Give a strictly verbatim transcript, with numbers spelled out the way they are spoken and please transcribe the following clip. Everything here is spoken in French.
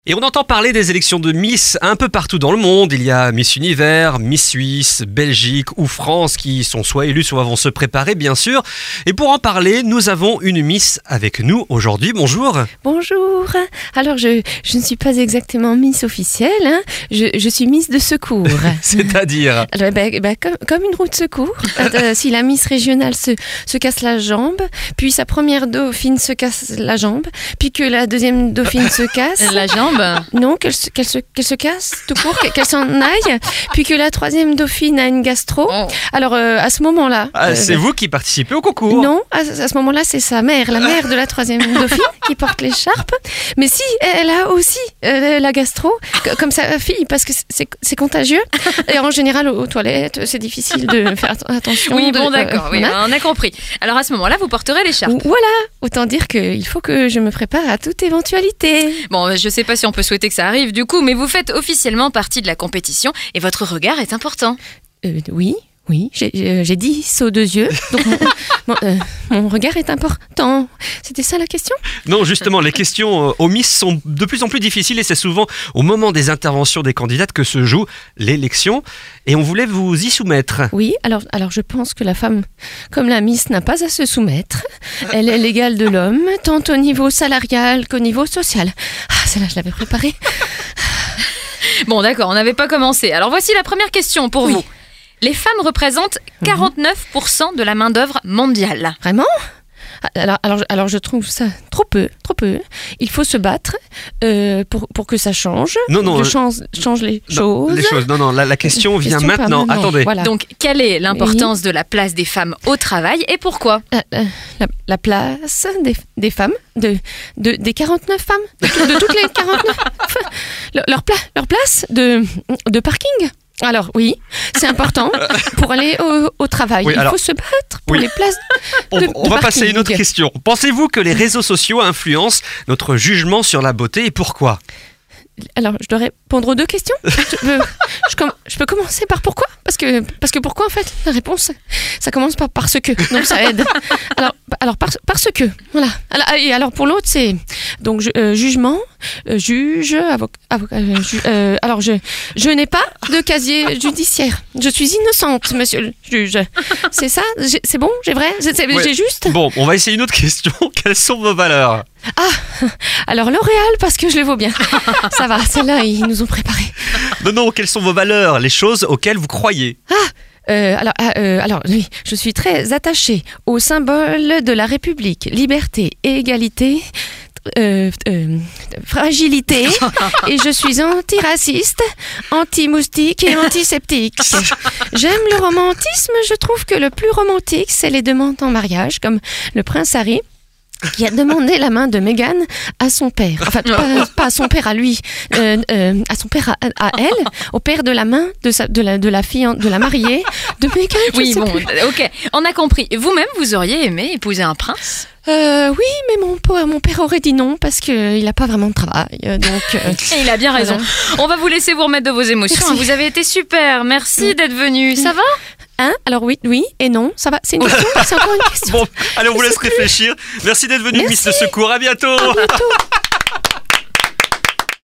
Et on entend parler des élections de Miss un peu partout dans le monde. Il y a Miss Univers, Miss Suisse, Belgique ou France qui sont soit élus, soit vont se préparer, bien sûr. Et pour en parler, nous avons une Miss avec nous aujourd'hui. Bonjour. Bonjour. Alors, je, je ne suis pas exactement Miss officielle. Hein. Je, je suis Miss de secours. C'est-à-dire Alors, ben, ben, comme, comme une roue de secours. euh, si la Miss régionale se, se casse la jambe, puis sa première dauphine se casse la jambe, puis que la deuxième dauphine se casse... La jambe Non, qu'elle se, qu'elle se, qu'elle se casse tout court, qu'elle s'en aille, puis que la troisième dauphine a une gastro. Oh. Alors, euh, à ce moment-là... ah, euh, c'est vous qui participez au concours? Non, à, à ce moment-là, c'est sa mère, la mère de la troisième dauphine, qui porte l'écharpe. Mais si, elle a aussi euh, la gastro, c- comme sa fille, parce que c'est, c'est contagieux. Et en général, aux, aux toilettes, c'est difficile de faire att- attention. Oui, de- bon, euh, d'accord, oui, voilà. on a compris. Alors à ce moment-là, vous porterez l'écharpe. Voilà, autant dire qu'il faut que je me prépare à toute éventualité. Bon, je sais pas si on peut souhaiter que ça arrive du coup, mais vous faites officiellement partie de la compétition et votre regard est important. Euh, oui, oui, j'ai, j'ai j'ai dit saut deux yeux, donc mon, mon, euh, mon regard est important. C'était ça la question ? Non, justement, les questions euh, aux Miss sont de plus en plus difficiles et c'est souvent au moment des interventions des candidates que se joue l'élection. Et on voulait vous y soumettre. Oui, alors, alors je pense que la femme, comme la Miss, n'a pas à se soumettre. Elle est l'égale de l'homme, tant au niveau salarial qu'au niveau social. Ah, celle-là, je l'avais préparée. Bon, d'accord, on n'avait pas commencé. Alors voici la première question pour Oui. vous. Les femmes représentent quarante-neuf pour cent de la main-d'œuvre mondiale. Vraiment ? alors, alors, alors je trouve ça trop peu, trop peu. Il faut se battre euh, pour, pour que ça change. Non, non, que euh, change, change les Non, choses. les choses. Non, non, la, la question vient Question pas maintenant. maintenant, Attendez. Voilà. Donc, quelle est l'importance de la place des femmes au travail et pourquoi ? La, la- la- la place des, des femmes, de, de, des quarante-neuf femmes, de, tout- de toutes les quarante-neuf, leur, leur, pla- leur place de, de parking. Alors oui, c'est important pour aller au, au travail. Oui, Il alors- faut se battre pour Oui. les places On, de, on de va parking. passer à une autre question. Pensez-vous que les réseaux sociaux influencent notre jugement sur la beauté et pourquoi? Alors, je dois répondre aux deux questions. je, peux, je, com- je peux commencer par pourquoi parce que, parce que pourquoi, en fait, la réponse, ça commence par parce que. Donc, ça aide. Alors, alors par, parce que. Voilà. Alors, et alors, pour l'autre, c'est donc je- euh, jugement, euh, juge, avocat. Euh, alors, je, je n'ai pas de casier judiciaire. Je suis innocente, monsieur le juge. C'est ça? J'ai- C'est bon? J'ai vrai? C'est- c'est- Ouais. J'ai juste? Bon, on va essayer une autre question. Quelles sont vos valeurs? Alors, L'Oréal, parce que je les vaux bien. Ça va, celle-là, ils nous ont préparé. Non, non, quelles sont vos valeurs? Les choses auxquelles vous croyez? Euh, alors, ah, euh, alors, oui, je suis très attachée au symbole de la République, liberté, égalité, euh, euh, fragilité, et je suis antiraciste, anti-moustique et antiseptique. J'aime le romantisme, je trouve que le plus romantique, c'est les demandes en mariage, comme le prince Harry, qui a demandé la main de Meghan à son père. Enfin, pas, pas à son père à lui, euh, euh, à son père à, à elle, au père de la main de, sa, de, la, de la fille, de la mariée, de Meghan. je Oui, sais bon, plus. ok, on a compris. Vous-même, vous auriez aimé épouser un prince ? Euh, oui, mais mon, po- mon père aurait dit non parce qu'il n'a pas vraiment de travail. euh, Donc, euh, Et il a bien raison. On va vous laisser vous remettre de vos émotions. Merci. Vous avez été super. Merci d'être venu. Ça va ? hein Alors oui, oui et non, ça va. C'est une question, c'est encore une question. Bon, allez, on vous laisse réfléchir. Merci d'être venu, Merci. Miss de Secours. À bientôt. À bientôt.